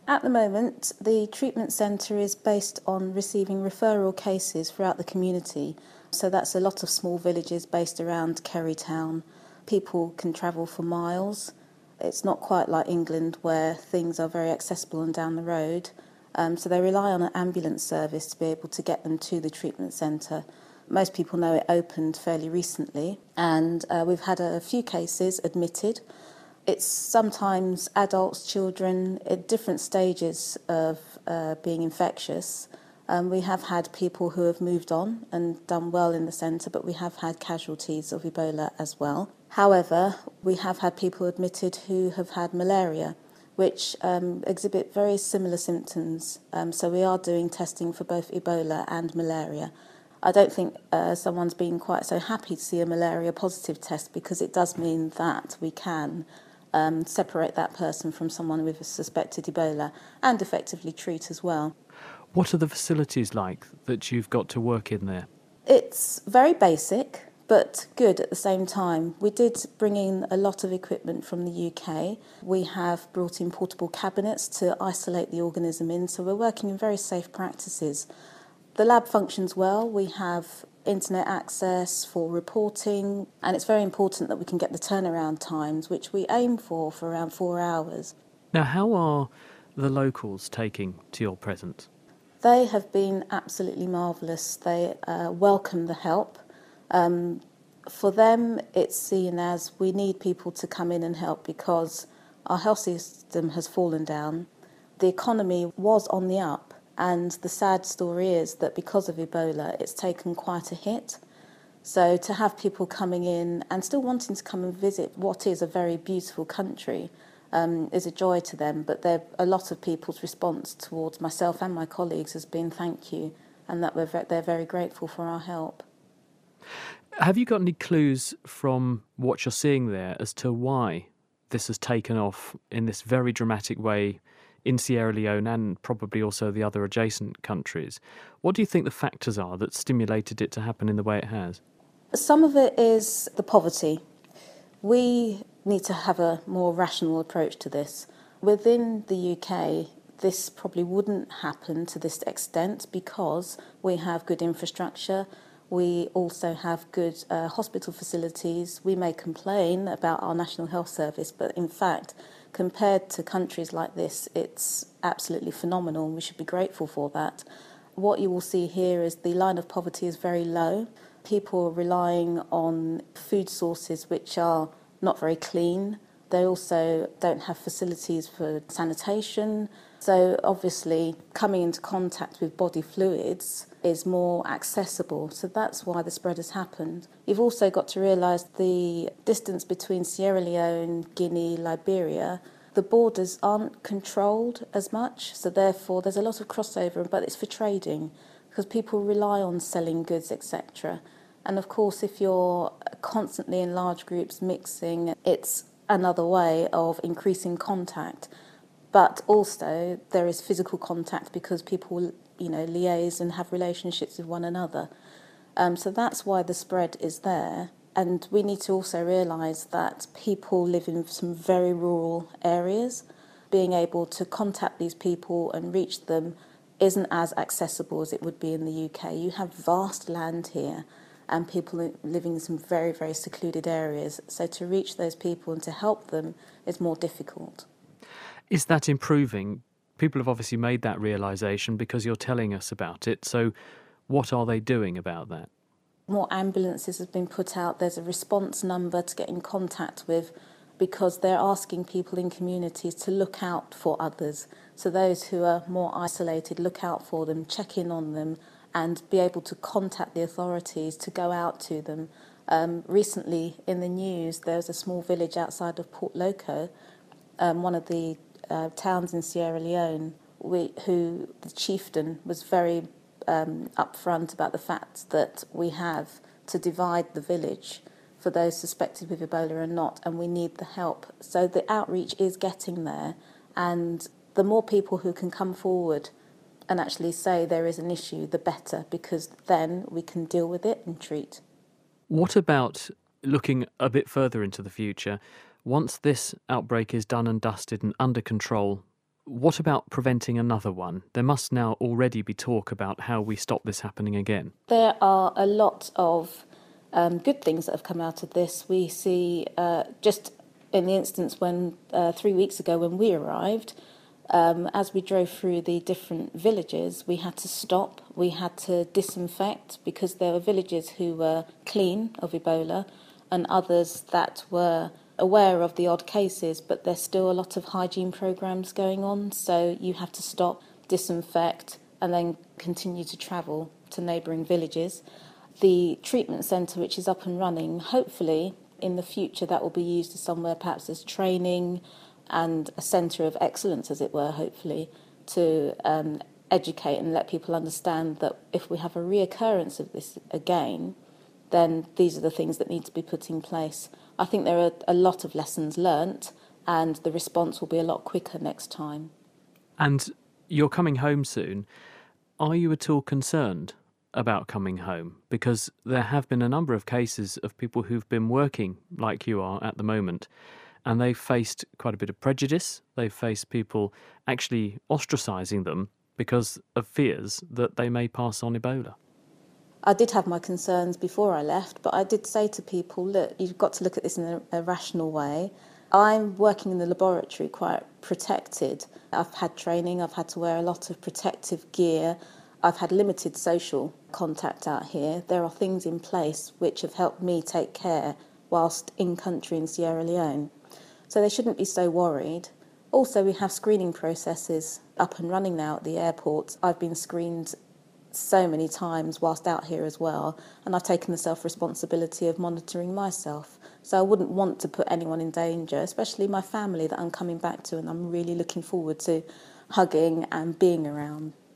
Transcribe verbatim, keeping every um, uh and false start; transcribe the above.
At the moment, the treatment centre is based on receiving referral cases throughout the community. So that's a lot of small villages based around Kerry Town. People can travel for miles. It's not quite like England where things are very accessible and down the road. Um, so they rely on an ambulance service to be able to get them to the treatment centre. Most people know it opened fairly recently, and uh, we've had a few cases admitted. It's sometimes adults, children, at different stages of uh, being infectious. Um, we have had people who have moved on and done well in the centre, but we have had casualties of Ebola as well. However, we have had people admitted who have had malaria, which um, exhibit very similar symptoms. Um, so we are doing testing for both Ebola and malaria. I don't think uh, someone's been quite so happy to see a malaria positive test, because it does mean that we can um, separate that person from someone with a suspected Ebola and effectively treat as well. What are the facilities like that you've got to work in there? It's very basic, but good at the same time. We did bring in a lot of equipment from the U K. We have brought in portable cabinets to isolate the organism in, so we're working in very safe practices. The lab functions well. We have internet access for reporting, and it's very important that we can get the turnaround times, which we aim for for around four hours. Now, how are the locals taking to your presence? They have been absolutely marvellous. They uh, welcome the help. Um, for them, it's seen as we need people to come in and help because our health system has fallen down. The economy was on the up, and the sad story is that because of Ebola, it's taken quite a hit. So to have people coming in and still wanting to come and visit what is a very beautiful country um, is a joy to them. But a lot of people's response towards myself and my colleagues has been thank you, and that we're ve- they're very grateful for our help. Have you got any clues from what you're seeing there as to why this has taken off in this very dramatic way in Sierra Leone and probably also the other adjacent countries? What do you think the factors are that stimulated it to happen in the way it has? Some of it is the poverty. We need to have a more rational approach to this. Within the U K, this probably wouldn't happen to this extent because we have good infrastructure. We also have good uh, hospital facilities. We may complain about our National Health Service, but in fact, compared to countries like this, it's absolutely phenomenal. We should be grateful for that. What you will see here is the line of poverty is very low. People are relying on food sources which are not very clean. They also don't have facilities for sanitation. So obviously coming into contact with body fluids is more accessible. So that's why the spread has happened. You've also got to realise the distance between Sierra Leone, Guinea, Liberia, the borders aren't controlled as much. So therefore there's a lot of crossover, but it's for trading because people rely on selling goods, et cetera. And of course, if you're constantly in large groups mixing, it's another way of increasing contact. But also there is physical contact because people, you know, liaise and have relationships with one another. Um, so that's why the spread is there. And we need to also realise that people live in some very rural areas. Being able to contact these people and reach them isn't as accessible as it would be in the U K. You have vast land here and people living in some very, very secluded areas. So to reach those people and to help them is more difficult. Is that improving? People have obviously made that realisation because you're telling us about it. So what are they doing about that? More ambulances have been put out. There's a response number to get in contact with because they're asking people in communities to look out for others. So those who are more isolated, look out for them, check in on them, and be able to contact the authorities to go out to them. Um, recently in the news, there was a small village outside of Port Loko, um, one of the uh, towns in Sierra Leone, we, who the chieftain was very um, upfront about the fact that we have to divide the village for those suspected with Ebola and not, and we need the help. So the outreach is getting there, and the more people who can come forward and actually say there is an issue, the better, because then we can deal with it and treat. What about looking a bit further into the future? Once this outbreak is done and dusted and under control, What about preventing another one? There must now already be talk about how we stop this happening again. There are a lot of um, good things that have come out of this. We see, uh, just in the instance when uh, three weeks ago when we arrived, um, as we drove through the different villages, we had to stop, we had to disinfect, because there were villages who were clean of Ebola and others that were aware of the odd cases, but there's still a lot of hygiene programs going on, so you have to stop, disinfect, and then continue to travel to neighbouring villages. The treatment centre, which is up and running, hopefully in the future that will be used as somewhere perhaps as training and a centre of excellence, as it were, hopefully, to um, educate and let people understand that if we have a reoccurrence of this again, then these are the things that need to be put in place. I think there are a lot of lessons learnt, and the response will be a lot quicker next time. And you're coming home soon. Are you at all concerned about coming home? Because there have been a number of cases of people who've been working like you are at the moment, and they've faced quite a bit of prejudice. They've faced people actually ostracising them because of fears that they may pass on Ebola. I did have my concerns before I left, but I did say to people, look, you've got to look at this in a, a rational way. I'm working in the laboratory quite protected. I've had training, I've had to wear a lot of protective gear. I've had limited social contact out here. There are things in place which have helped me take care whilst in country in Sierra Leone. So they shouldn't be so worried. Also, we have screening processes up and running now at the airport. I've been screened so many times whilst out here as well, and I've taken the self-responsibility of monitoring myself. So I wouldn't want to put anyone in danger, especially my family that I'm coming back to and I'm really looking forward to hugging and being around.